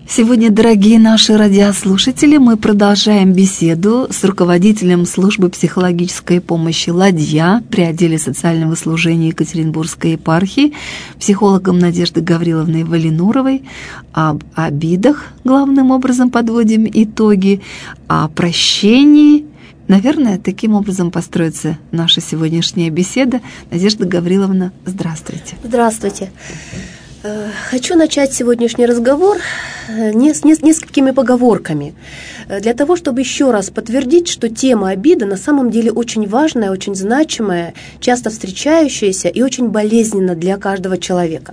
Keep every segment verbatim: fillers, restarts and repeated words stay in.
Сегодня, дорогие наши радиослушатели, мы продолжаем беседу с руководителем службы психологической помощи «Ладья» при отделе социального служения Екатеринбургской епархии, психологом Надеждой Гавриловной Валинуровой. Об обидах, главным образом, подводим итоги, о прощении. Наверное, таким образом построится наша сегодняшняя беседа. Надежда Гавриловна, здравствуйте. Здравствуйте. Хочу начать сегодняшний разговор не с несколькими поговорками, для того, чтобы еще раз подтвердить, что тема обиды на самом деле очень важная, очень значимая, часто встречающаяся и очень болезненна для каждого человека.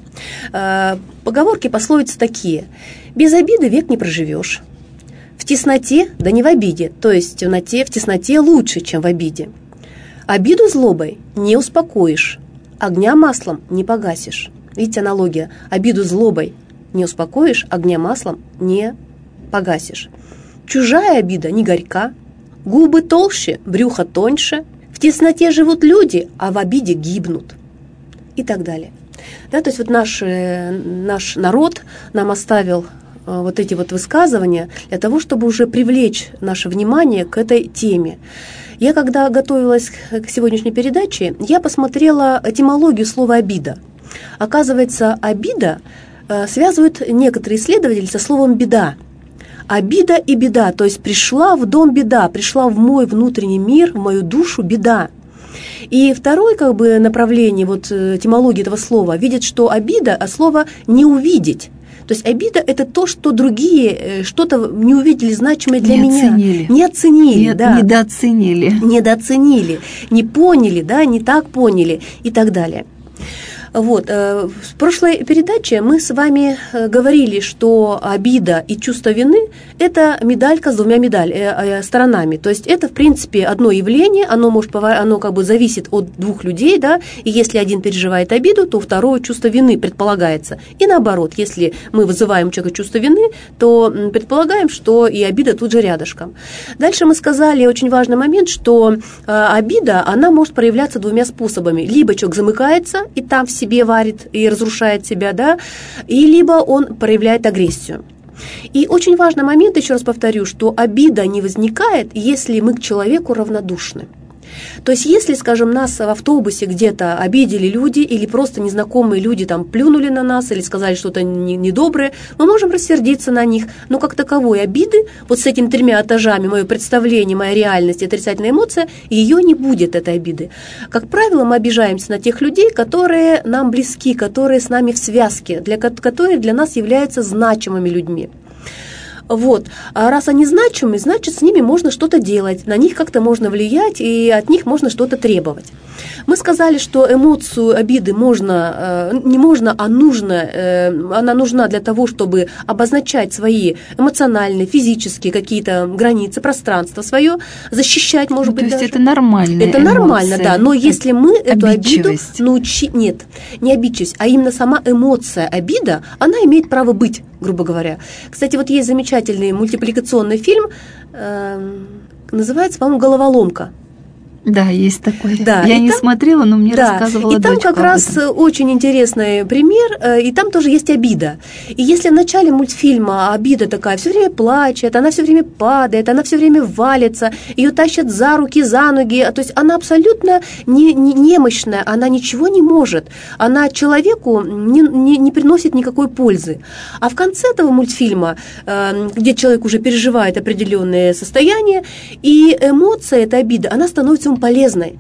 Поговорки, пословицы такие: «Без обиды век не проживешь», «В тесноте, да не в обиде», то есть в темноте, в тесноте лучше, чем в обиде. «Обиду злобой не успокоишь, огня маслом не погасишь». Видите, аналогия. Обиду злобой не успокоишь, огня маслом не погасишь. Чужая обида не горька, губы толще, брюхо тоньше, в тесноте живут люди, а в обиде гибнут. И так далее. Да, то есть вот наш, наш народ нам оставил вот эти вот высказывания для того, чтобы уже привлечь наше внимание к этой теме. Я, когда готовилась к сегодняшней передаче, я посмотрела этимологию слова «обида». Оказывается, обида э, связывают некоторые исследователи со словом «беда». Обида и беда, то есть пришла в дом беда, пришла в мой внутренний мир, в мою душу беда. И второе как бы направление вот, этимологии этого слова видит, что обида от слова «не увидеть». То есть обида – это то, что другие что-то не увидели значимое для не меня. Оценили. Не оценили. Не, да. Недооценили. Недооценили, не поняли, да, не так поняли и так далее. Вот, в прошлой передаче мы с вами говорили, что обида и чувство вины – это медалька с двумя медаль, сторонами. То есть это, в принципе, одно явление, оно, может, оно как бы зависит от двух людей, да, и если один переживает обиду, то второе чувство вины предполагается. И наоборот, если мы вызываем у человека чувство вины, то предполагаем, что и обида тут же рядышком. Дальше мы сказали очень важный момент, что обида, она может проявляться двумя способами. Либо человек замыкается, и там все себе варит и разрушает себя, да, и либо он проявляет агрессию. И очень важный момент, еще раз повторю, что обида не возникает, если мы к человеку равнодушны. То есть, если, скажем, нас в автобусе где-то обидели люди или просто незнакомые люди там плюнули на нас или сказали что-то недоброе, мы можем рассердиться на них, но как таковой обиды, вот с этими тремя этажами, мое представление, моя реальность, отрицательная эмоция, ее не будет, этой обиды. Как правило, мы обижаемся на тех людей, которые нам близки, которые с нами в связке, для, которые для нас являются значимыми людьми. Вот. А раз они значимы, значит, с ними можно что-то делать, на них как-то можно влиять, и от них можно что-то требовать. Мы сказали, что эмоцию обиды можно, не можно, а нужно, она нужна для того, чтобы обозначать свои эмоциональные, физические какие-то границы, пространство свое, защищать, может ну, быть, то есть даже. это нормальная Это эмоция. нормально, да, но если мы эту обиду научить, нет, не обидчивость, а именно сама эмоция обида, она имеет право быть, грубо говоря. Кстати, вот есть замечательный мультипликационный фильм, э, называется, по-моему, «Головоломка». Да, есть такой. Да, я не там, смотрела, но мне да, рассказывала и там дочка как раз очень интересный пример, и там тоже есть обида. И если в начале мультфильма обида такая, все время плачет, она все время падает, она все время валится, ее тащат за руки, за ноги, то есть она абсолютно не, не, немощная, она ничего не может, она человеку не, не, не приносит никакой пользы. А в конце этого мультфильма, где человек уже переживает определенное состояние, и эмоция, эта обида, она становится полезной.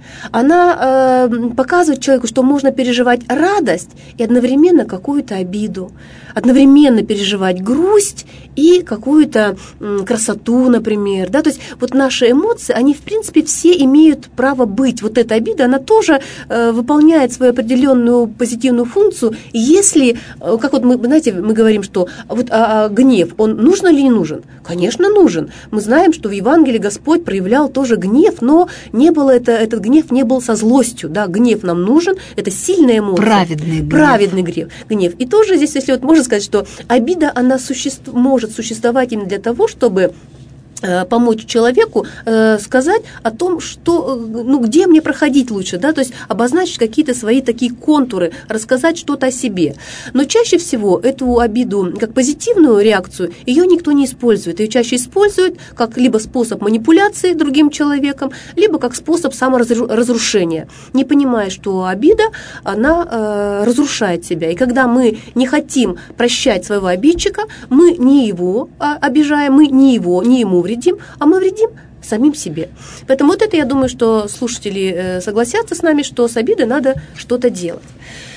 Она э, показывает человеку, что можно переживать радость и одновременно какую-то обиду, одновременно переживать грусть и какую-то э, красоту, например. Да? То есть вот наши эмоции, они в принципе все имеют право быть. Вот эта обида, она тоже э, выполняет свою определенную позитивную функцию. Если, э, как вот мы, знаете, мы говорим, что вот а, а, гнев, он нужен или не нужен? Конечно, нужен. Мы знаем, что в Евангелии Господь проявлял тоже гнев, но не было это, этот гнев не был со злостью, да, гнев нам нужен, это сильная эмоция. Праведный гнев. Праведный гнев. гнев. И тоже здесь, если вот можно сказать, что обида, она существ, может существовать именно для того, чтобы помочь человеку э, сказать о том, что, ну, где мне проходить лучше, да, то есть обозначить какие-то свои такие контуры, рассказать что-то о себе. Но чаще всего эту обиду как позитивную реакцию ее никто не использует. Ее чаще используют как либо способ манипуляции другим человеком, либо как способ саморазрушения, не понимая, что обида, она э, разрушает себя. И когда мы не хотим прощать своего обидчика, мы не его обижаем, мы не его, не ему вредим, а мы вредим самим себе. Поэтому вот это, я думаю, что слушатели согласятся с нами, что с обидой надо что-то делать.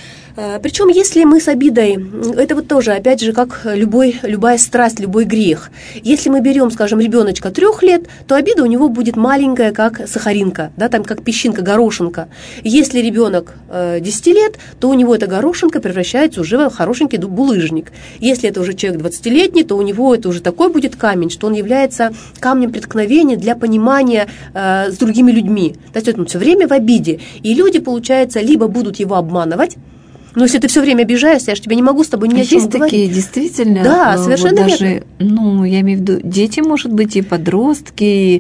Причем, если мы с обидой, это вот тоже, опять же, как любой, любая страсть, любой грех. Если мы берем, скажем, ребеночка трех лет, то обида у него будет маленькая, как сахаринка, да, там как песчинка, горошинка. Если ребенок десяти лет, то у него эта горошинка превращается уже в хорошенький булыжник. Если это уже человек двадцатилетний, то у него это уже такой будет камень, что он является камнем преткновения для понимания э, с другими людьми. То есть он все время в обиде. И люди, получается, либо будут его обманывать. Но если ты все время обижаешься, я же тебе не могу с тобой ни о чем говорить. Есть такие, действительно. Да, совершенно вот даже, верно. Ну, я имею в виду, дети, может быть, и подростки, и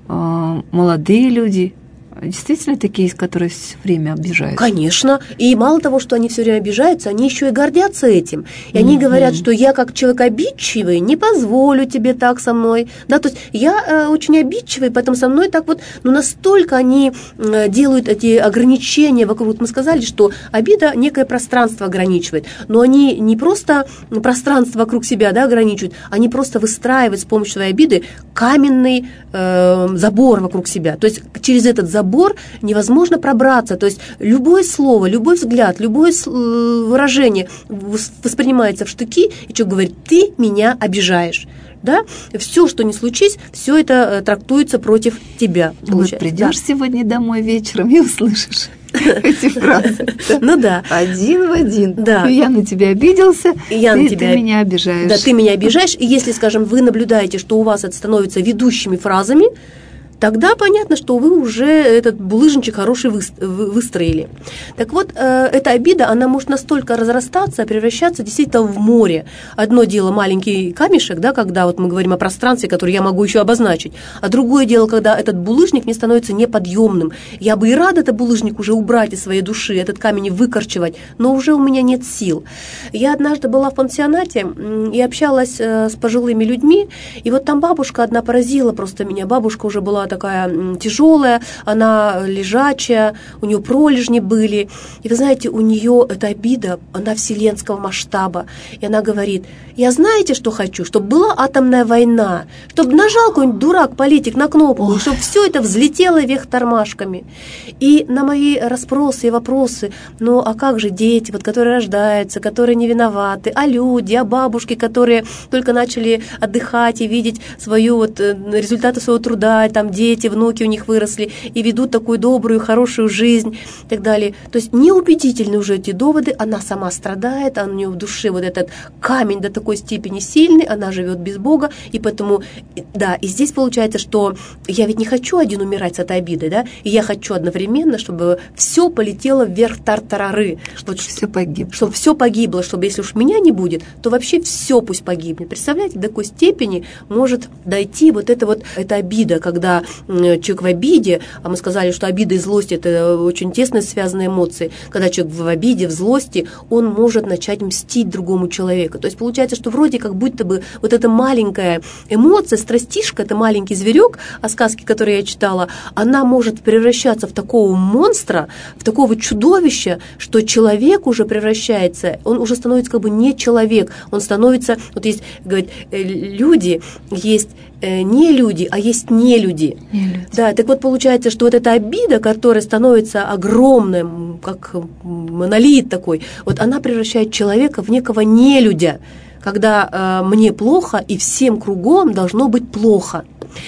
э, молодые люди. Действительно такие, которые все время обижаются? Конечно. И мало того, что они все время обижаются, они еще и гордятся этим. И они mm-hmm. говорят, что я как человек обидчивый не позволю тебе так со мной. Да, то есть я э, очень обидчивый, поэтому со мной так вот, ну настолько они э, делают эти ограничения вокруг. Вот мы сказали, что обида некое пространство ограничивает, но они не просто пространство вокруг себя, да, ограничивают, они просто выстраивают с помощью своей обиды каменный э, забор вокруг себя. То есть через этот забор невозможно пробраться, то есть любое слово, любой взгляд, любое выражение воспринимается в штыки, и человек говорит: ты меня обижаешь. Да? Все, что не случись, все это трактуется против тебя. Вот придешь да. сегодня домой вечером и услышишь эти фразы. Ну да. Один в один. Да. Я на тебя обиделся, я ты, на тебя... ты меня обижаешь. Да, ты меня обижаешь. И если, скажем, вы наблюдаете, что у вас это становится ведущими фразами, тогда понятно, что вы уже этот булыжничек хороший выстроили. Так вот, эта обида, она может настолько разрастаться, превращаться действительно в море. Одно дело маленький камешек, да, когда вот мы говорим о пространстве, которое я могу еще обозначить, а другое дело, когда этот булыжник мне становится неподъемным. Я бы и рада этот булыжник уже убрать из своей души, этот камень выкорчевать, но уже у меня нет сил. Я однажды была в пансионате и общалась с пожилыми людьми, и вот там бабушка одна поразила просто меня. Бабушка уже была такая тяжелая, она лежачая, у нее пролежни были. И вы знаете, у нее эта обида, она вселенского масштаба. И она говорит: я знаете, что хочу? Чтобы была атомная война, чтобы нажал какой-нибудь дурак, политик на кнопку, Ой. чтобы все это взлетело вверх тормашками. И на мои расспросы и вопросы: ну а как же дети, вот, которые рождаются, которые не виноваты, а люди, а бабушки, которые только начали отдыхать и видеть свою, вот, результаты своего труда, там дети, внуки у них выросли и ведут такую добрую, хорошую жизнь и так далее. То есть неубедительны уже эти доводы, она сама страдает, а у нее в душе вот этот камень до такой степени сильный, она живет без Бога, и поэтому, да, и здесь получается, что я ведь не хочу один умирать с этой обидой, да, и я хочу одновременно, чтобы все полетело вверх тартарары, чтобы вот, все погибло. Чтобы все погибло, чтобы если уж меня не будет, то вообще все пусть погибнет. Представляете, до какой степени может дойти вот эта вот эта обида, когда человек в обиде, а мы сказали, что обида и злость – это очень тесно связанные эмоции, когда человек в обиде, в злости, он может начать мстить другому человеку. То есть получается, что вроде как будто бы вот эта маленькая эмоция, страстишка, это маленький зверек, о сказке, которую я читала, она может превращаться в такого монстра, в такого чудовища, что человек уже превращается, он уже становится как бы не человек, он становится, вот есть, говорит, люди, есть не люди, а есть не люди. Не люди. Да, так вот получается, что вот эта обида, которая становится огромным, как монолит такой, вот она превращает человека в некого нелюдя, когда э, мне плохо и всем кругом должно быть плохо.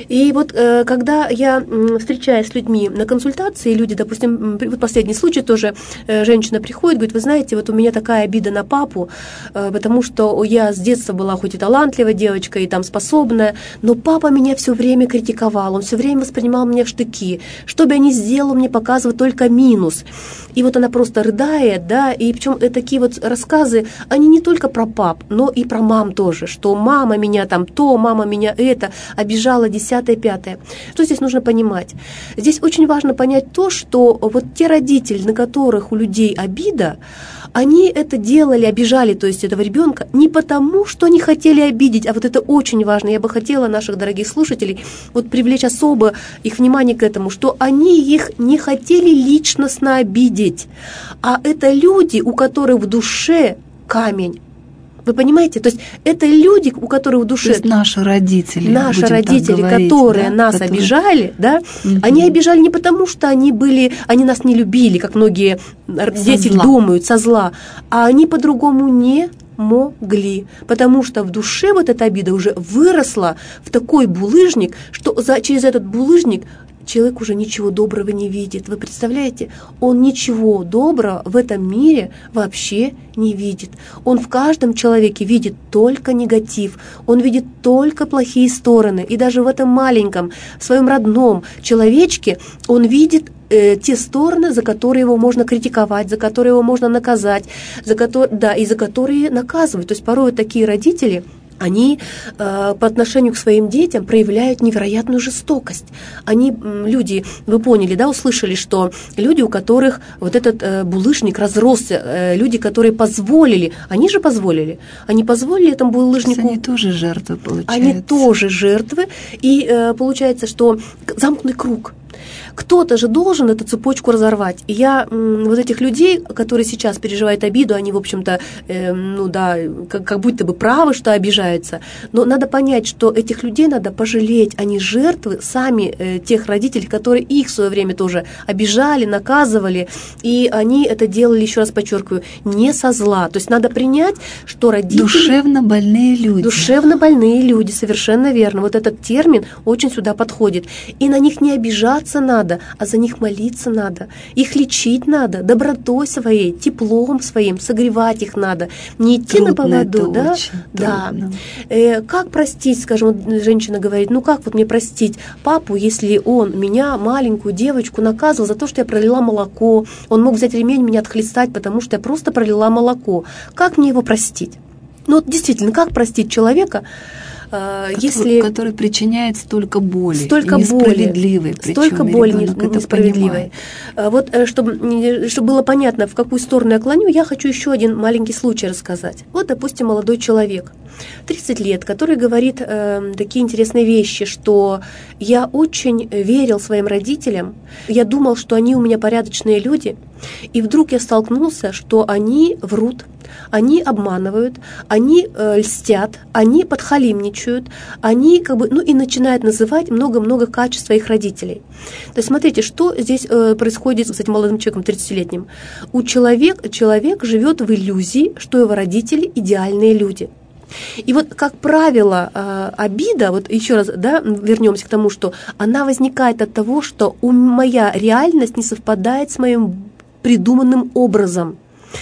И вот когда я встречаюсь с людьми на консультации, люди, допустим, вот последний случай тоже, женщина приходит, говорит, вы знаете, вот у меня такая обида на папу, потому что я с детства была хоть и талантливая девочка, и там способная, но папа меня все время критиковал, он все время воспринимал меня в штыки, что бы я ни сделала, мне показывает только минус. И вот она просто рыдает, да, и причем такие вот рассказы, они не только про пап, но и про мам тоже, что мама меня там то, мама меня это, обижала десятое, пятое. Что здесь нужно понимать? Здесь очень важно понять то, что вот те родители, на которых у людей обида, они это делали, обижали, то есть этого ребенка, не потому, что они хотели обидеть, а вот это очень важно. Я бы хотела наших дорогих слушателей вот привлечь особо их внимание к этому, что они их не хотели личностно обидеть, а это люди, у которых в душе камень. Вы понимаете? То есть это люди, у которых в душе... То есть наши родители. Наши родители, говорить, которые да? нас которые... обижали, да, угу. Они обижали не потому, что они были, они нас не любили, как многие со дети зла. Думают, со зла, а они по-другому не могли, потому что в душе вот эта обида уже выросла в такой булыжник, что за, через этот булыжник человек уже ничего доброго не видит. Вы представляете? Он ничего доброго в этом мире вообще не видит. Он в каждом человеке видит только негатив. Он видит только плохие стороны. И даже в этом маленьком, в своем родном человечке он видит э, те стороны, за которые его можно критиковать, за которые его можно наказать, за которые, да, и за которые наказывают. То есть порой такие родители... Они э, по отношению к своим детям проявляют невероятную жестокость. Они, люди, вы поняли, да, услышали, что люди, у которых вот этот э, булыжник разросся, э, люди, которые позволили, они же позволили, они позволили этому булыжнику... Они тоже жертвы, получается. Они тоже жертвы, и э, получается, что замкнутый круг. Кто-то же должен эту цепочку разорвать. И я м, вот этих людей, которые сейчас переживают обиду, они, в общем-то, э, ну да, как, как будто бы правы, что обижаются. Но надо понять, что этих людей надо пожалеть. Они жертвы сами э, тех родителей, которые их в свое время тоже обижали, наказывали. И они это делали, еще раз подчеркиваю, не со зла. То есть надо принять, что родители... Душевно больные люди. Душевно больные люди, совершенно верно. Вот этот термин очень сюда подходит. И на них не обижаться надо, а за них молиться надо, их лечить надо, добротой своей, теплом своим, согревать их надо, не идти трудно на поводу, да? Да. Э, как простить, скажем, вот женщина говорит, ну как вот мне простить папу, если он меня, маленькую девочку, наказывал за то, что я пролила молоко, он мог взять ремень, меня отхлестать, потому что я просто пролила молоко. Как мне его простить? Ну вот действительно, как простить человека, Который, если, который причиняет столько боли, столько несправедливой, боли, столько боли несправедливой. Вот чтобы, чтобы было понятно, в какую сторону я клоню, я хочу еще один маленький случай рассказать. Вот, допустим, молодой человек, тридцать лет, который говорит э, такие интересные вещи, что я очень верил своим родителям, я думал, что они у меня порядочные люди, и вдруг я столкнулся, что они врут, они обманывают, они э, льстят, они подхалимничают, они как бы, ну и начинают называть много-много качеств своих родителей. То есть смотрите, что здесь э, происходит с этим молодым человеком, тридцатилетним. У человека, человек живет в иллюзии, что его родители идеальные люди. И вот, как правило, обида, вот еще раз, да, вернемся к тому, что она возникает от того, что у моя реальность не совпадает с моим придуманным образом.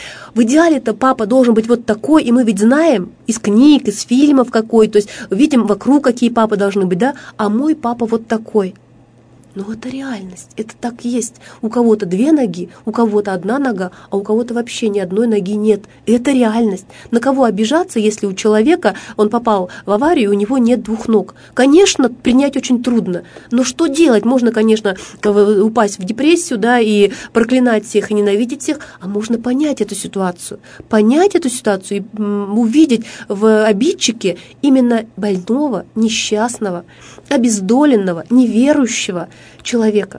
В идеале-то папа должен быть вот такой, и мы ведь знаем из книг, из фильмов какой, то есть видим вокруг, какие папы должны быть, да, а мой папа вот такой. Но это реальность, это так есть. У кого-то две ноги, у кого-то одна нога, а у кого-то вообще ни одной ноги нет. Это реальность. На кого обижаться, если у человека, он попал в аварию, у него нет двух ног? Конечно, принять очень трудно. Но что делать? Можно, конечно, упасть в депрессию, да, и проклинать всех, и ненавидеть всех, а можно понять эту ситуацию. Понять эту ситуацию и увидеть в обидчике именно больного, несчастного, обездоленного, неверующего человека.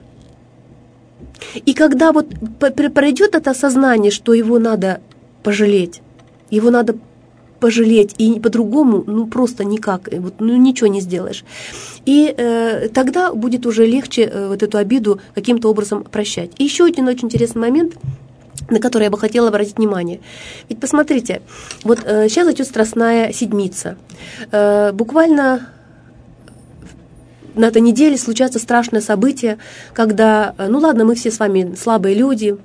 И когда вот пройдет это осознание, что его надо пожалеть, его надо пожалеть, и по-другому, ну, просто никак, вот, ну, ничего не сделаешь. И э, тогда будет уже легче э, вот эту обиду каким-то образом прощать. И еще один очень интересный момент, на который я бы хотела обратить внимание. Ведь посмотрите, вот э, сейчас идет Страстная Седмица. Э, буквально на этой неделе случается страшное событие, когда, ну ладно, мы все с вами слабые люди,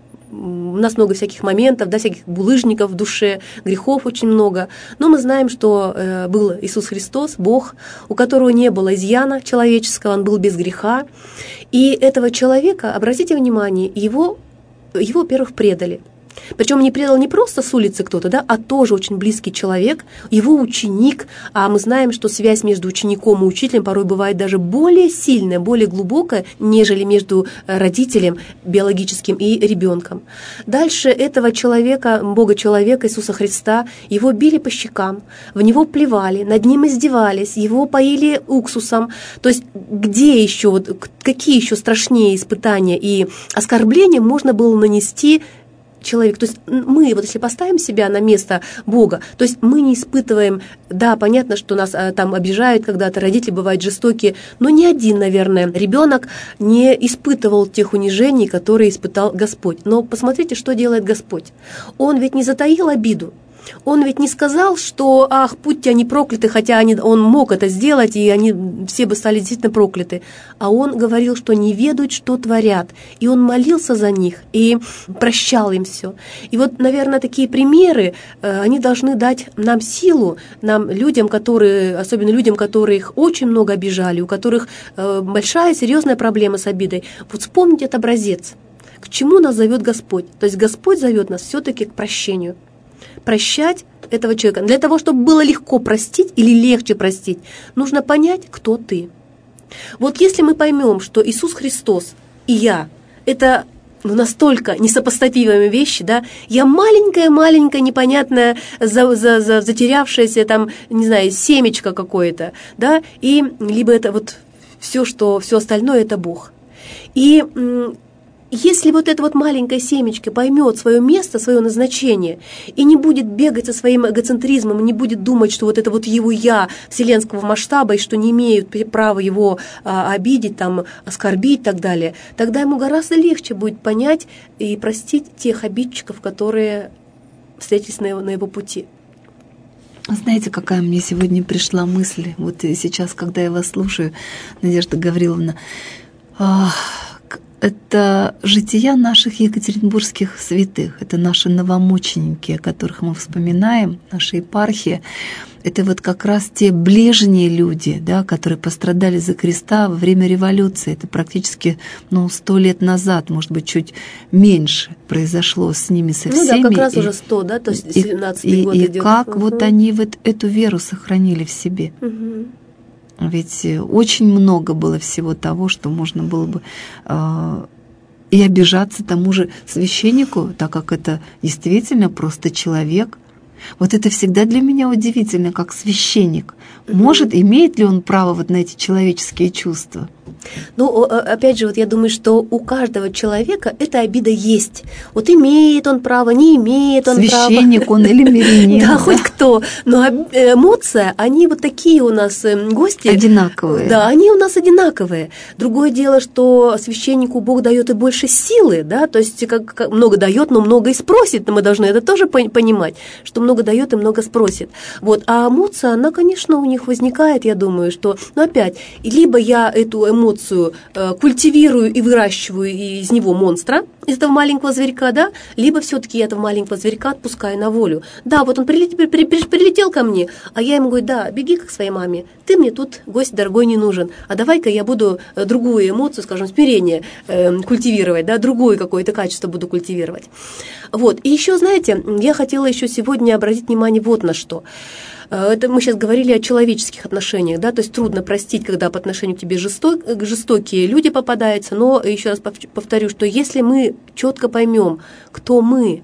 у нас много всяких моментов, да, всяких булыжников в душе, грехов очень много, но мы знаем, что э, был Иисус Христос, Бог, у которого не было изъяна человеческого, он был без греха, и этого человека, обратите внимание, его, его во-первых, предали. Причем не предал не просто с улицы кто-то, да, а тоже очень близкий человек, его ученик, а мы знаем, что связь между учеником и учителем порой бывает даже более сильная, более глубокая, нежели между родителем биологическим и ребенком. Дальше этого человека, Бога-человека, Иисуса Христа, его били по щекам, в него плевали, над ним издевались, его поили уксусом. То есть где еще, вот, какие еще страшнее испытания и оскорбления можно было нанести человек, то есть мы, вот если поставим себя на место Бога, то есть мы не испытываем, да, понятно, что нас а, там обижают когда-то, родители бывают жестокие, но ни один, наверное, ребенок не испытывал тех унижений, которые испытал Господь. Но посмотрите, что делает Господь. Он ведь не затаил обиду. Он ведь не сказал, что «ах, будьте они прокляты», хотя они, он мог это сделать, и они все бы стали действительно прокляты. А он говорил, что не ведают, что творят. И он молился за них, и прощал им все. И вот, наверное, такие примеры, они должны дать нам силу, нам, людям, которые, особенно людям, которых очень много обижали, у которых большая, серьезная проблема с обидой. Вот вспомните этот образец. К чему нас зовет Господь? То есть Господь зовет нас все-таки к прощению. Прощать этого человека. Для того, чтобы было легко простить или легче простить, нужно понять, кто ты. Вот если мы поймем, что Иисус Христос и я – это настолько несопоставимые вещи, да, я маленькая-маленькая, непонятная, за, за, за, затерявшаяся там, не знаю, семечко какое-то, да, и либо это вот все, что, все остальное – это Бог. И если вот это вот маленькое семечко поймет свое место, свое назначение, и не будет бегать со своим эгоцентризмом, не будет думать, что вот это вот его «я» вселенского масштаба, и что не имеют права его а, обидеть, там, оскорбить и так далее, тогда ему гораздо легче будет понять и простить тех обидчиков, которые встретились на его, на его пути. Знаете, какая мне сегодня пришла мысль, вот сейчас, когда я вас слушаю, Надежда Гавриловна, это жития наших екатеринбургских святых, это наши новомученики, о которых мы вспоминаем, наша епархия. Это вот как раз те ближние люди, да, которые пострадали за Христа во время революции. Это практически ну, сто лет назад, может быть, чуть меньше произошло с ними, со всеми. Ну да, как раз и, уже сто, да, то есть семнадцатый год и, идет. И как угу. вот они вот эту веру сохранили в себе. Угу. Ведь очень много было всего того, что можно было бы э, и обижаться тому же священнику, так как это действительно просто человек. Вот это всегда для меня удивительно, как священник. Может, имеет ли он право вот на эти человеческие чувства? Ну, опять же, вот я думаю, что у каждого человека эта обида есть. Вот имеет он право, не имеет он права. Священник он или мирянин. Да, хоть кто. Но эмоции, они вот такие у нас гости. Одинаковые. Да, они у нас одинаковые. Другое дело, что священнику Бог дает и больше силы, да, то есть как много дает, но много и спросит. Мы должны это тоже понимать, что много дает и много спросит. Вот. А эмоция, она, конечно, у них возникает, я думаю, что, ну, опять, либо я эту эмоцию эмоцию э, культивирую и выращиваю из него монстра, из этого маленького зверька, да, либо все-таки я этого маленького зверька отпускаю на волю. Да, вот он прилетел, при, при, прилетел ко мне, а я ему говорю, да, беги к своей маме, ты мне тут, гость дорогой, не нужен, а давай-ка я буду другую эмоцию, скажем, смирение э, культивировать, да, другое какое-то качество буду культивировать. Вот, и еще, знаете, я хотела еще сегодня обратить внимание вот на что. Это мы сейчас говорили о человеческих отношениях, да, то есть трудно простить, когда по отношению к тебе жесток, жестокие люди попадаются, но еще раз повторю, что если мы четко поймем, кто мы,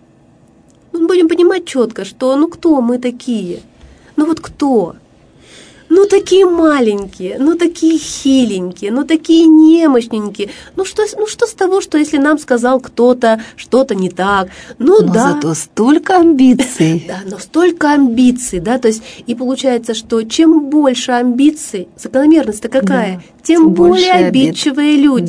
мы будем понимать четко, что ну кто мы такие, ну вот кто? Ну, такие маленькие, ну, такие хиленькие, ну, такие немощненькие. Ну что, ну, что с того, что если нам сказал кто-то что-то не так? Ну, но да. зато столько амбиций. Да, но столько амбиций, да, то есть и получается, что чем больше амбиций, закономерность-то какая? Да, тем, тем более обидчивые люди. Да.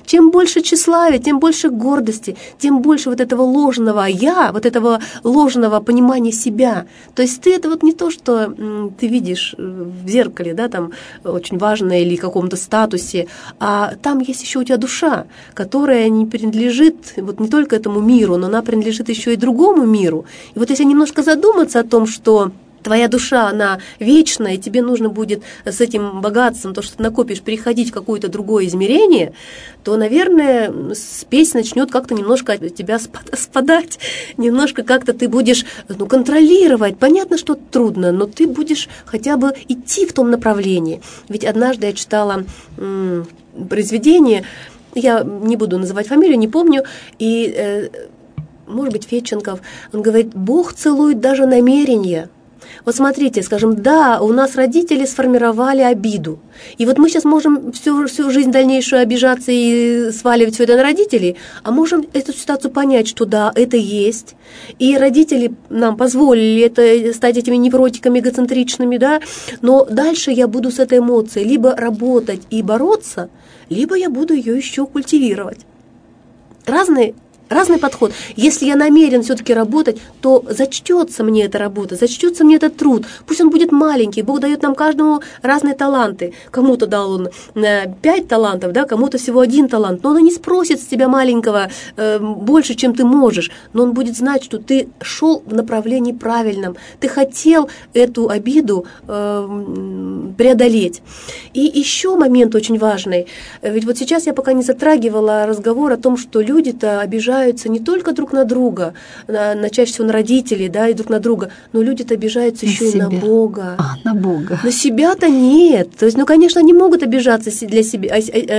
чем больше тщеславия, тем больше гордости, тем больше вот этого ложного «я», вот этого ложного понимания себя. То есть ты это вот не то, что м, ты видишь в зеркале, да, там очень важное или каком-то статусе, а там есть еще у тебя душа, которая не принадлежит вот не только этому миру, но она принадлежит еще и другому миру. И вот если немножко задуматься о том, что твоя душа, она вечная, и тебе нужно будет с этим богатством, то, что ты накопишь, переходить в какое-то другое измерение, то, наверное, спесь начнет как-то немножко от тебя спадать, немножко как-то ты будешь ну, контролировать. Понятно, что трудно, но ты будешь хотя бы идти в том направлении. Ведь однажды я читала м- произведение, я не буду называть фамилию, не помню, и, э, может быть, Федченков, он говорит, Бог целует даже намерения. Вот смотрите, скажем, да, у нас родители сформировали обиду. И вот мы сейчас можем всю, всю жизнь дальнейшую обижаться и сваливать все это на родителей, а можем эту ситуацию понять, что да, это есть. И родители нам позволили это, стать этими невротиками эгоцентричными, да, но дальше я буду с этой эмоцией либо работать и бороться, либо я буду ее еще культивировать. Разные Разный подход. Если я намерен все-таки работать, то зачтется мне эта работа, зачтется мне этот труд. Пусть он будет маленький. Бог дает нам каждому разные таланты. Кому-то дал он пять талантов, да, кому-то всего один талант. Но он и не спросит с тебя маленького э, больше, чем ты можешь. Но он будет знать, что ты шел в направлении правильном. Ты хотел эту обиду э, преодолеть. И еще момент очень важный. Ведь вот сейчас я пока не затрагивала разговор о том, что люди-то обижаются не только друг на друга, на, на чаще всего на родителей, да, и друг на друга, но люди-то обижаются на еще себя. И на Бога. А, на Бога. На себя-то нет. То есть, ну, конечно, они могут обижаться для себя,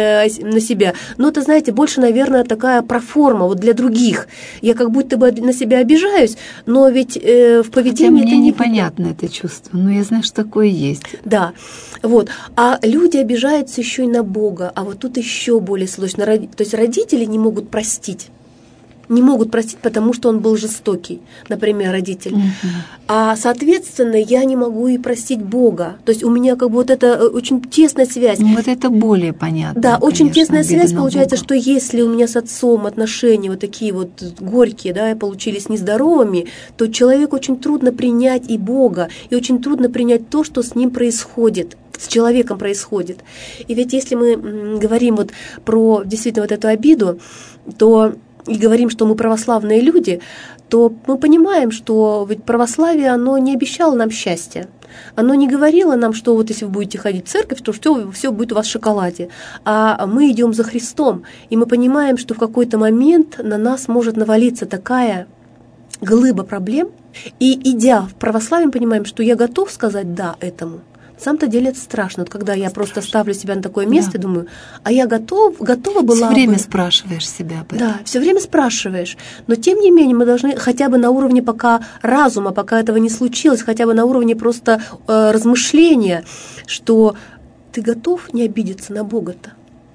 на себя, но это, знаете, больше, наверное, такая проформа вот для других. Я как будто бы на себя обижаюсь, но ведь э, в поведении Хотя это мне не непонятно это чувство, но я знаю, что такое есть. Да, вот. А люди обижаются еще и на Бога, а вот тут еще более сложно. То есть родители не могут простить. Не могут простить, потому что он был жестокий, например, родитель. Uh-huh. А, соответственно, я не могу и простить Бога. То есть у меня как бы вот это очень тесная связь. Ну, вот это более понятно. Да, конечно, очень тесная связь получается, Бога. Что если у меня с отцом отношения вот такие вот горькие, да, получились нездоровыми, то человеку очень трудно принять и Бога, и очень трудно принять то, что с ним происходит. С человеком происходит. И ведь если мы говорим вот про действительно вот эту обиду, то и говорим, что мы православные люди, то мы понимаем, что ведь православие, оно не обещало нам счастья. Оно не говорило нам, что вот если вы будете ходить в церковь, то все, все будет у вас в шоколаде. А мы идем за Христом, и мы понимаем, что в какой-то момент на нас может навалиться такая глыба проблем, и идя в православие, мы понимаем, что я готов сказать «да» этому. На самом-то деле это страшно. Вот когда я просто ставлю себя на такое место, да. думаю, а я готов, готова была Все время бы... спрашиваешь себя об этом. Да, все время спрашиваешь. Но тем не менее мы должны хотя бы на уровне пока разума, пока этого не случилось, хотя бы на уровне просто э, размышления, что ты готов не обидеться на Бога-то?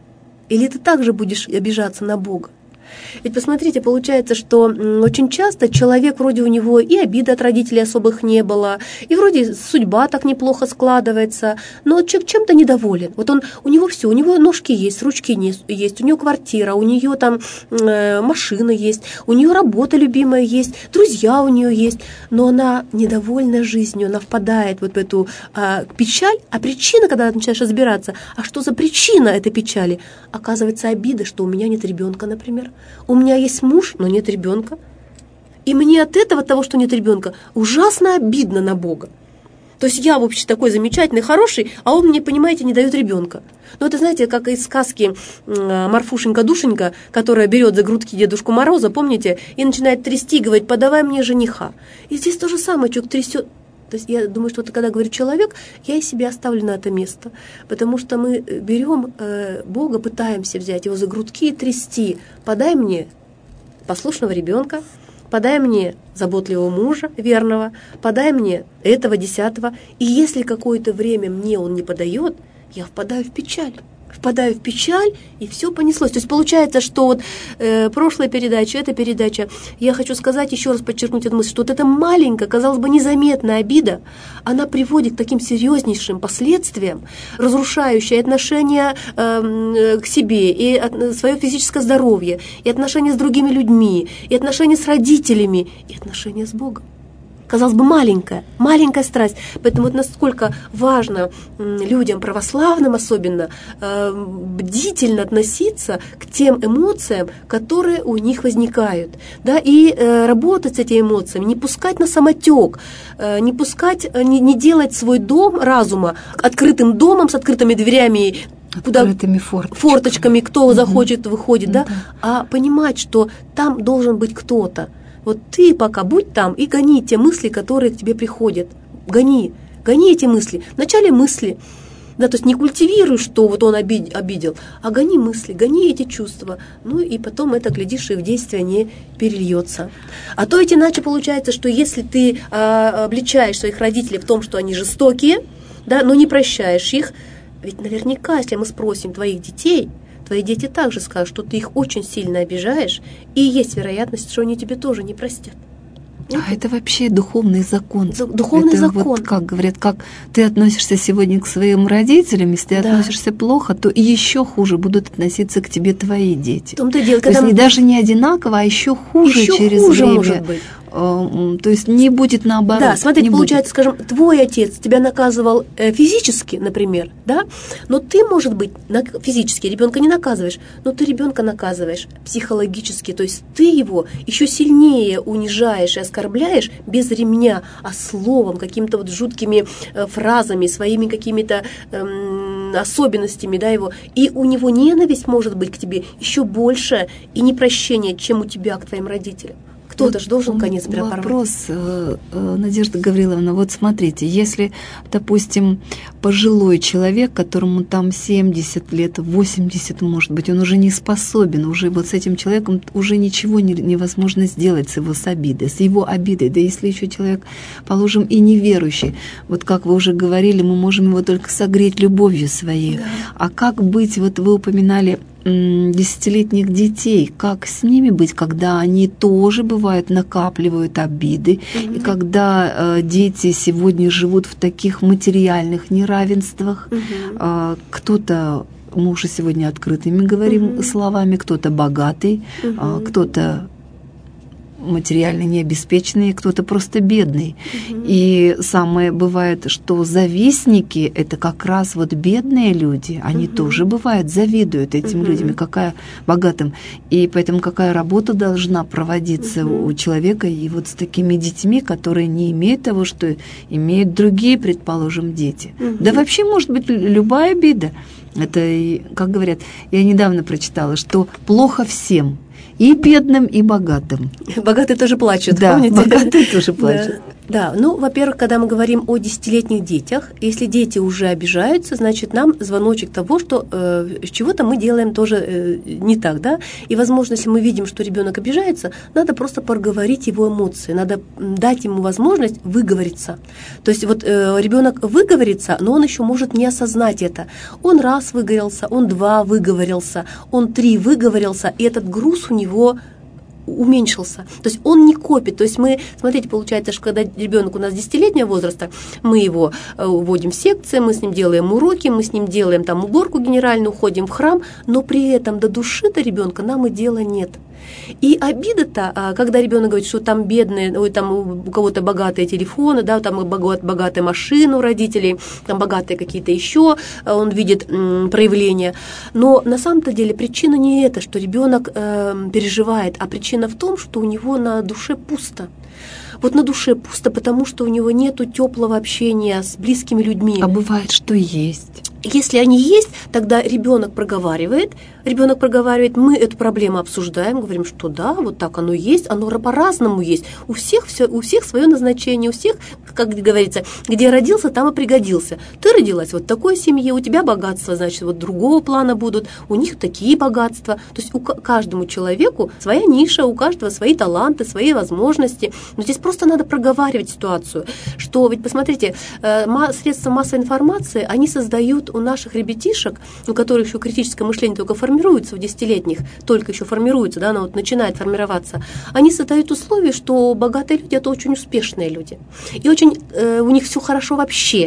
Или ты также будешь обижаться на Бога? Ведь посмотрите, получается, что очень часто человек, вроде у него и обиды от родителей особых не было, и вроде судьба так неплохо складывается, но человек чем-то недоволен. Вот он, у него все, у него ножки есть, ручки есть, у него квартира, у нее там э, машина есть, у нее работа любимая есть, друзья у нее есть, но она недовольна жизнью, она впадает вот в эту э, печаль, а причина, когда ты начинаешь разбираться, а что за причина этой печали? Оказывается, обида, что у меня нет ребенка, например. У меня есть муж, но нет ребенка. И мне от этого, от того, что нет ребенка, ужасно обидно на Бога. То есть я вообще такой замечательный, хороший, а он мне, понимаете, не дает ребенка. Ну, это, знаете, как из сказки Марфушенька-душенька, которая берет за грудки Дедушку Мороза, помните, и начинает трясти, говорит, подавай мне жениха. И здесь то же самое, человек трясет. То есть я думаю, что вот, когда говорю человек, я и себя оставлю на это место. Потому что мы берем э, Бога, пытаемся взять его за грудки и трясти. Подай мне послушного ребенка, подай мне заботливого мужа, верного, подай мне этого, десятого. И если какое-то время мне он не подает, я впадаю в печаль. В впадаю в печаль, и все понеслось. То есть получается, что вот э, прошлая передача, эта передача, я хочу сказать, еще раз подчеркнуть эту мысль, что вот эта маленькая, казалось бы, незаметная обида, она приводит к таким серьезнейшим последствиям, разрушающие отношения э, к себе, и от, свое физическое здоровье, и отношения с другими людьми, и отношения с родителями, и отношения с Богом. Казалось бы, маленькая, маленькая страсть. Поэтому вот насколько важно людям, православным особенно, бдительно относиться к тем эмоциям, которые у них возникают. Да, и работать с этими эмоциями, не пускать на самотек, не пускать, не, не делать свой дом разума открытым домом с открытыми дверями, куда открытыми форточками, форточками кто угу. захочет, выходит, угу. да, а понимать, что там должен быть кто-то. Вот ты пока будь там и гони те мысли, которые к тебе приходят. Гони, гони эти мысли. Вначале мысли. Да, то есть не культивируй, что вот он обидел, а гони мысли, гони эти чувства. Ну и потом это, глядишь, и в действие не перельется. А то ведь иначе получается, что если ты а, обличаешь своих родителей в том, что они жестокие, да, но не прощаешь их, ведь наверняка, если мы спросим твоих детей, твои дети также скажут, что ты их очень сильно обижаешь, и есть вероятность, что они тебе тоже не простят. А это вообще духовный закон. Духовный это закон. Вот, как говорят, как ты относишься сегодня к своим родителям, если ты да. относишься плохо, то еще хуже будут относиться к тебе твои дети. В том-то и дело, то есть мы... не, даже не одинаково, а еще хуже еще через хуже время. Может быть. То есть не будет наоборот. Да, смотрите, получается, будет. скажем, твой отец тебя наказывал физически, например, да, но ты, может быть, физически ребенка не наказываешь, но ты ребенка наказываешь психологически, то есть ты его еще сильнее унижаешь и оскорбляешь без ремня, а словом, какими-то вот жуткими фразами, своими какими-то эм, особенностями, да, его, и у него ненависть может быть к тебе еще больше и непрощение, чем у тебя к твоим родителям. Кто-то же должен конец препарировать. Вопрос, Надежда Гавриловна, вот смотрите, если, допустим, пожилой человек, которому там семьдесят лет, восемьдесят, может быть, он уже не способен, уже вот с этим человеком уже ничего не, невозможно сделать с его с обидой, с его обидой, да если еще человек, положим, и неверующий, вот как вы уже говорили, мы можем его только согреть любовью своей, да. А как быть, вот вы упоминали десятилетних детей, как с ними быть, когда они тоже, бывает, накапливают обиды, mm-hmm. и когда э, дети сегодня живут в таких материальных неравенствах, mm-hmm. э, кто-то, мы уже сегодня открытыми говорим mm-hmm. словами, кто-то богатый, mm-hmm. э, кто-то материально необеспеченный, кто-то просто бедный. Mm-hmm. И самое бывает, что завистники — это как раз вот бедные люди, они mm-hmm. тоже бывают, завидуют этим mm-hmm. людям, какая богатым. И поэтому какая работа должна проводиться mm-hmm. у человека и вот с такими детьми, которые не имеют того, что имеют другие, предположим, дети. Mm-hmm. Да вообще может быть любая обида. Это, как говорят, я недавно прочитала, что плохо всем. И бедным, и богатым. Богатые тоже плачут, да, помните? Богатые тоже плачут. Да. да, ну, во-первых, когда мы говорим о десятилетних детях, если дети уже обижаются, значит, нам звоночек того, что э, чего-то мы делаем тоже э, не так, да, и, возможно, если мы видим, что ребенок обижается, надо просто проговорить его эмоции, надо дать ему возможность выговориться. То есть вот э, ребенок выговорится, но он еще может не осознать это. Он раз выговорился, он два выговорился, он три выговорился, и этот груз у него его уменьшился. То есть он не копит. То есть мы, смотрите, получается, что когда ребенок у нас десятилетнего возраста, мы его вводим в секции, мы с ним делаем уроки, мы с ним делаем там уборку генеральную, уходим в храм, но при этом до души-то ребенка нам и дела нет. И обида-то, когда ребенок говорит, что там бедные, ой, там у кого-то богатые телефоны, да, там богатая машина у родителей, там богатые какие-то еще, он видит м, проявления. Но на самом-то деле причина не это, что ребенок э, переживает, а причина в том, что у него на душе пусто. Вот на душе пусто, потому что у него нету теплого общения с близкими людьми. А бывает, что есть. Если они есть, тогда ребенок проговаривает, ребенок проговаривает, мы эту проблему обсуждаем, говорим, что да, вот так оно есть, оно по-разному есть. У всех, все, у всех свое назначение, у всех, как говорится, где родился, там и пригодился. Ты родилась вот в такой семье, у тебя богатства, значит, вот другого плана будут, у них такие богатства. То есть у каждому человеку своя ниша, у каждого свои таланты, свои возможности. Но здесь просто надо проговаривать ситуацию, что ведь, посмотрите, средства массовой информации, они создают у наших ребятишек, у которых еще критическое мышление только формируется, в десятилетних, только еще формируется, да, оно вот начинает формироваться, они создают условия, что богатые люди – это очень успешные люди. И очень э, у них все хорошо вообще.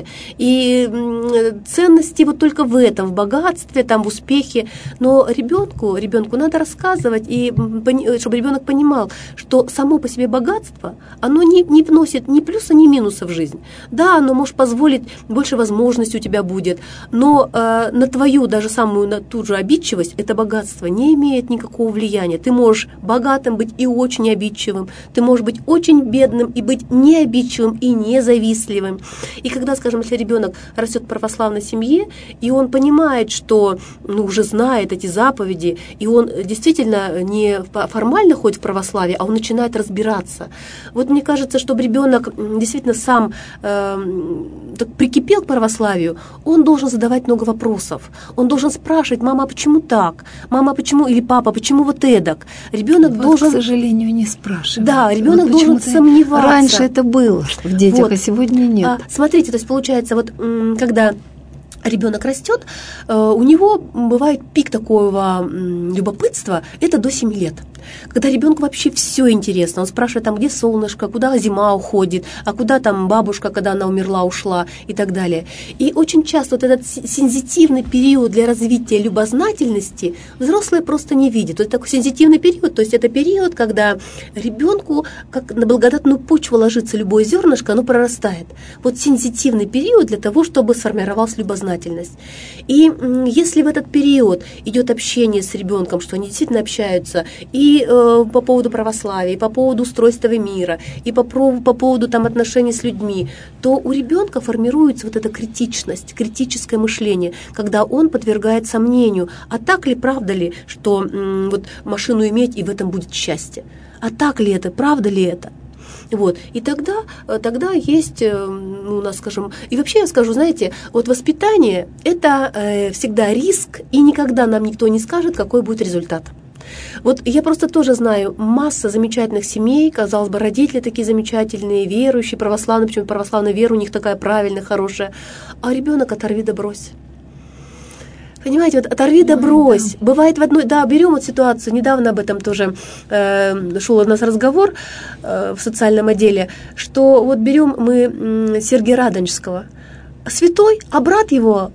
И э, ценности вот только в этом, в богатстве, там, в успехе. Но ребенку, ребенку надо рассказывать, и, чтобы ребенок понимал, что само по себе богатство, оно не, не вносит ни плюса, ни минуса в жизнь. Да, оно может позволить, больше возможностей у тебя будет, но э, на твою, даже самую на ту же обидчивость, это богатство не имеет никакого влияния. Ты можешь богатым быть и очень обидчивым, ты можешь быть очень бедным и быть не обидчивым и не завистливым. И когда, скажем, если ребенок растет в православной семье, и он понимает, что ну, уже знает эти заповеди, и он действительно не формально ходит в православие, а он начинает разбираться. Вот мне кажется, чтобы ребенок действительно сам э, так прикипел к православию, он должен задавать много вопросов. Он должен спрашивать: мама, а почему так? Мама, а почему? Или папа, почему вот эдак? Ребенок вот, должен... к сожалению, не спрашивать. Да, ребенок вот должен сомневаться. Раньше это было в детях, вот. А сегодня нет. А, смотрите, то есть получается, вот когда ребенок растет, у него бывает пик такого любопытства, это до семи лет. Когда ребенку вообще все интересно, он спрашивает, там, где солнышко, куда зима уходит, а куда там бабушка, когда она умерла, ушла и так далее. И очень часто вот этот сензитивный период для развития любознательности взрослые просто не видят. Вот такой сензитивный период, то есть это период, когда ребенку, как на благодатную почву ложится любое зернышко, оно прорастает. Вот сензитивный период для того, чтобы сформировалась любознательность. И если в этот период идет общение с ребенком, что они действительно общаются, и по поводу православия, и по поводу устройства мира, и по, по поводу там, отношений с людьми, то у ребенка формируется вот эта критичность, критическое мышление, когда он подвергает сомнению, а так ли, правда ли, что м, вот машину иметь и в этом будет счастье? А так ли это, правда ли это? Вот. И тогда, тогда есть, ну, у нас, скажем, и вообще я скажу, знаете, вот воспитание – это э, всегда риск, и никогда нам никто не скажет, какой будет результат. Вот я просто тоже знаю масса замечательных семей, казалось бы, родители такие замечательные, верующие, православные, почему православная вера у них такая правильная, хорошая, а ребенок оторви да брось. Понимаете, вот оторви да брось. Да. Бывает в одной, да, берем вот ситуацию, недавно об этом тоже э, шел у нас разговор э, в социальном отделе, что вот берем мы Сергия Радонежского, святой, а брат его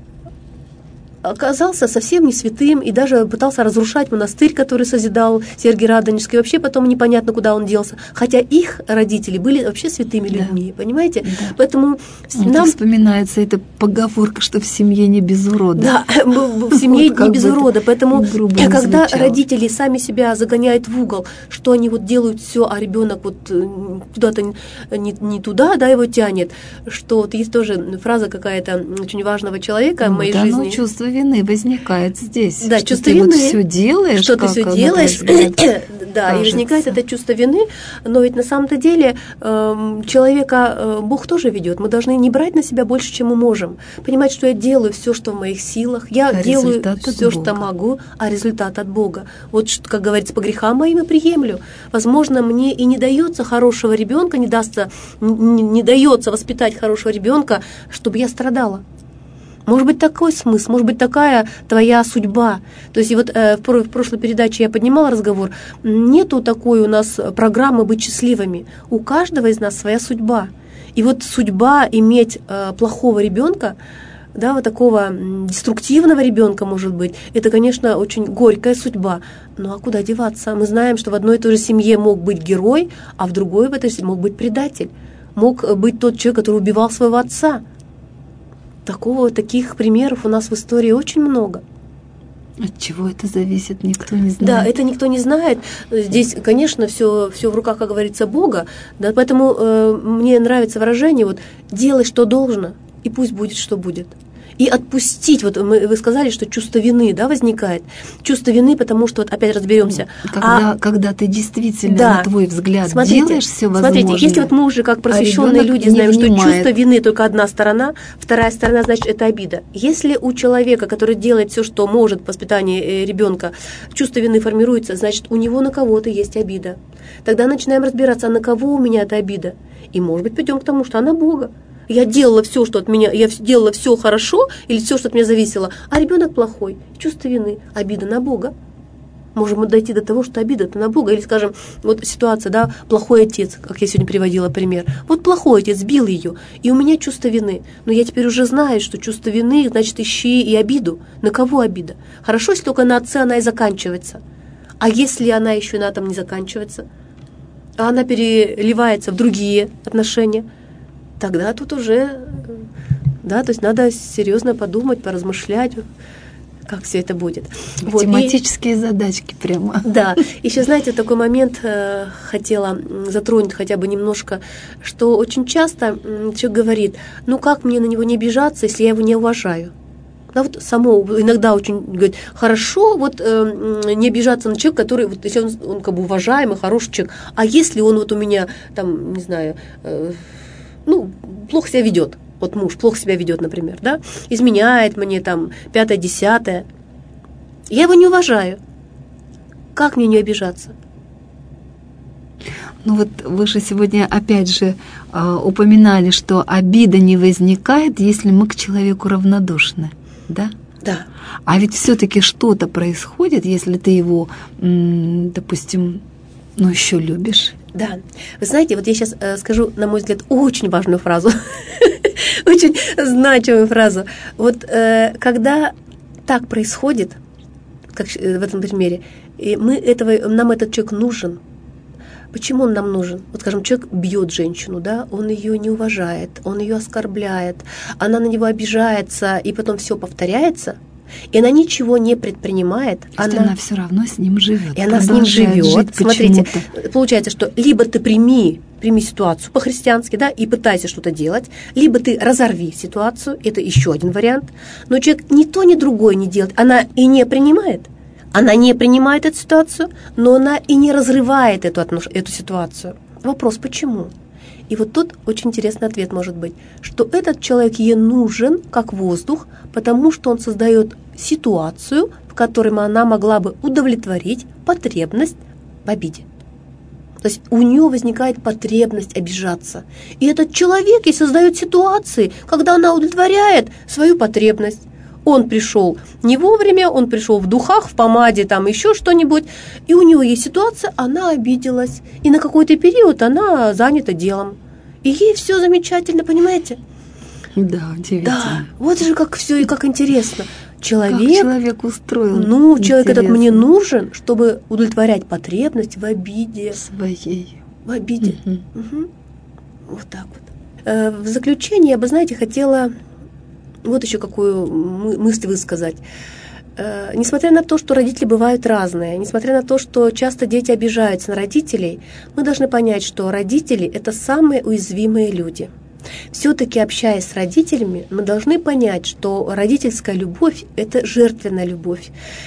оказался совсем не святым и даже пытался разрушать монастырь, который созидал Сергий Радонежский. Вообще потом непонятно, куда он делся. Хотя их родители были вообще святыми да. людьми, понимаете? Да. Поэтому вот нам... вспоминается эта поговорка, что в семье не без урода. Да, в семье не без урода. Поэтому когда родители сами себя загоняют в угол, что они вот делают все, а ребенок вот куда-то не, не туда, да, его тянет, что вот есть тоже фраза какая-то очень важного человека в моей жизни. Чувство вины возникает здесь. Да, что чувство ты вины, вот все делаешь, что ты все делаешь, да, и возникает это чувство вины, но ведь на самом-то деле э, человека э, Бог тоже ведет. Мы должны не брать на себя больше, чем мы можем. Понимать, что я делаю все, что в моих силах, я а делаю все, что могу, а результат от Бога. Вот, как говорится, по грехам моим и приемлю. Возможно, мне и не дается хорошего ребенка, не дастся, не, не дается воспитать хорошего ребенка, чтобы я страдала. Может быть, такой смысл, может быть, такая твоя судьба. То есть, и вот э, в, в прошлой передаче я поднимала разговор, нету такой у нас программы «Быть счастливыми». У каждого из нас своя судьба. И вот судьба иметь э, плохого ребенка, да, вот такого деструктивного ребенка, может быть, это, конечно, очень горькая судьба. Ну а куда деваться? Мы знаем, что в одной и той же семье мог быть герой, а в другой в этой семье мог быть предатель. Мог быть тот человек, который убивал своего отца. Такого, таких примеров у нас в истории очень много. От чего это зависит, никто не знает. Да, это никто не знает. Здесь, конечно, все, все в руках, как говорится, Бога. Да, поэтому э, мне нравится выражение вот «делай, что должно, и пусть будет, что будет». И отпустить, вот мы, вы сказали, что чувство вины, да, возникает. Чувство вины, потому что, вот опять разберемся. Когда, а, когда ты действительно, да, на твой взгляд, смотрите, делаешь все возможное. Смотрите, если вот мы уже как просвещенные а люди знаем, что чувство вины только одна сторона, вторая сторона, значит, это обида. Если у человека, который делает все, что может в воспитании ребенка, чувство вины формируется, значит, у него на кого-то есть обида. Тогда начинаем разбираться, а на кого у меня эта обида. И, может быть, придем к тому, что она Бога. я делала все, что от меня, я делала все хорошо, или все, что от меня зависело, а ребенок плохой, чувство вины, обида на Бога. Можем дойти до того, что обида-то на Бога. Или, скажем, вот ситуация, да, плохой отец, как я сегодня приводила пример. Вот плохой отец бил ее, и у меня чувство вины. Но я теперь уже знаю, что чувство вины, значит, ищи и обиду. На кого обида? Хорошо, если только на отце она и заканчивается. А если она еще и на этом не заканчивается, а она переливается в другие отношения, тогда тут уже, да, то есть надо серьезно подумать, поразмышлять, как все это будет. Математические вот, и, задачки прямо. Да. Еще, знаете, такой момент э, хотела затронуть хотя бы немножко, что очень часто человек говорит, ну как мне на него не обижаться, если я его не уважаю? Да, вот само иногда очень говорит, хорошо вот э, не обижаться на человека, который, вот, если он, он как бы уважаемый, хороший человек, а если он вот у меня, там, не знаю, э, ну, плохо себя ведет, вот муж плохо себя ведет, например, да, изменяет мне там пятое-десятое, я его не уважаю. Как мне не обижаться? Ну вот вы же сегодня опять же э, упоминали, что обида не возникает, если мы к человеку равнодушны, да? Да. А ведь все-таки что-то происходит, если ты его, м, допустим, ну еще любишь. Да. Вы знаете, вот я сейчас э, скажу, на мой взгляд, очень важную фразу, очень значимую фразу. Вот э, когда так происходит, как в этом примере, и мы этого, нам этот человек нужен. Почему он нам нужен? Вот, скажем, человек бьет женщину, да, он ее не уважает, он ее оскорбляет, она на него обижается, и потом все повторяется, и она ничего не предпринимает. Она, она все равно с ним живет. И она с ним живет. Смотрите, получается, что либо ты прими, прими ситуацию по-христиански, да, и пытайся что-то делать, либо ты разорви ситуацию, это еще один вариант. Но человек ни то, ни другое не делает, она и не принимает. Она не принимает эту ситуацию, но она и не разрывает эту, эту ситуацию. Вопрос, почему? И вот тут очень интересный ответ может быть, что этот человек ей нужен как воздух, потому что он создает ситуацию, в которой она могла бы удовлетворить потребность в обиде. То есть у нее возникает потребность обижаться. И этот человек ей создает ситуации, когда она удовлетворяет свою потребность. Он пришел не вовремя, он пришел в духах, в помаде, там еще что-нибудь, и у него есть ситуация, она обиделась, и на какой-то период она занята делом. И ей все замечательно, понимаете? Да, удивительно. Да, вот же как все и как интересно. Человек, как человек устроен. Ну, интересно. Человек этот мне нужен, чтобы удовлетворять потребность в обиде. Своей. В обиде. Угу. Угу. Вот так вот. В заключение я бы, знаете, хотела... Вот еще какую мысль высказать. Э, несмотря на то, что родители бывают разные, несмотря на то, что часто дети обижаются на родителей, мы должны понять, что родители – это самые уязвимые люди. Все-таки, общаясь с родителями, мы должны понять, что родительская любовь – это жертвенная любовь.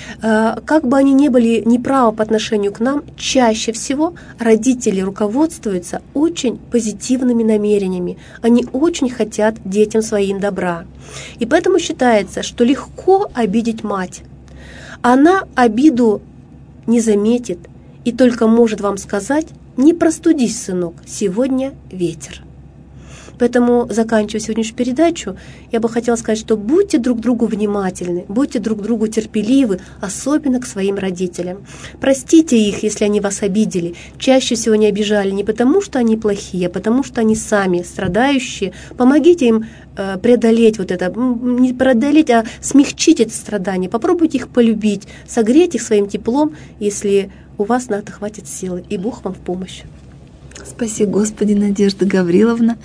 Как бы они ни были неправы по отношению к нам, чаще всего родители руководствуются очень позитивными намерениями. Они очень хотят детям своим добра. И поэтому считается, что легко обидеть мать. Она обиду не заметит и только может вам сказать: «Не простудись, сынок, сегодня ветер». Поэтому, заканчивая сегодняшнюю передачу, я бы хотела сказать, что будьте друг другу внимательны, будьте друг другу терпеливы, особенно к своим родителям. Простите их, если они вас обидели. Чаще всего не обижали не потому, что они плохие, а потому, что они сами страдающие. Помогите им э, преодолеть вот это, не преодолеть, а смягчить это страдание. Попробуйте их полюбить, согреть их своим теплом, если у вас на это хватит силы, и Бог вам в помощь. Спаси Господи, Надежда Гавриловна.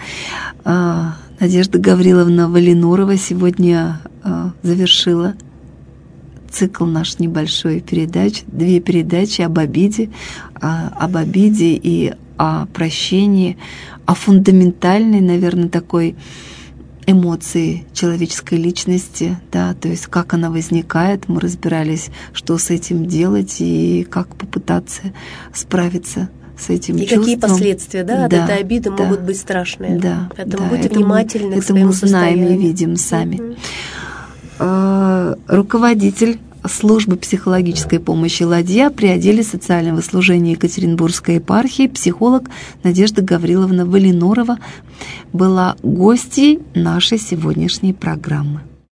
Надежда Гавриловна Валинурова сегодня завершила цикл наш небольшой передач, две передачи об обиде, об обиде и о прощении, о фундаментальной, наверное, такой эмоции человеческой личности, да, то есть как она возникает, мы разбирались, что с этим делать и как попытаться справиться с этим и чувством. И какие последствия, да, от да, этой обиды да, могут быть страшные. Да, Поэтому да, будьте это внимательны мы, к своему это мы знаем состоянию. и видим сами. Mm-hmm. Руководитель службы психологической помощи «Ладья» при отделе социального служения Екатеринбургской епархии психолог Надежда Гавриловна Валинорова была гостьей нашей сегодняшней программы.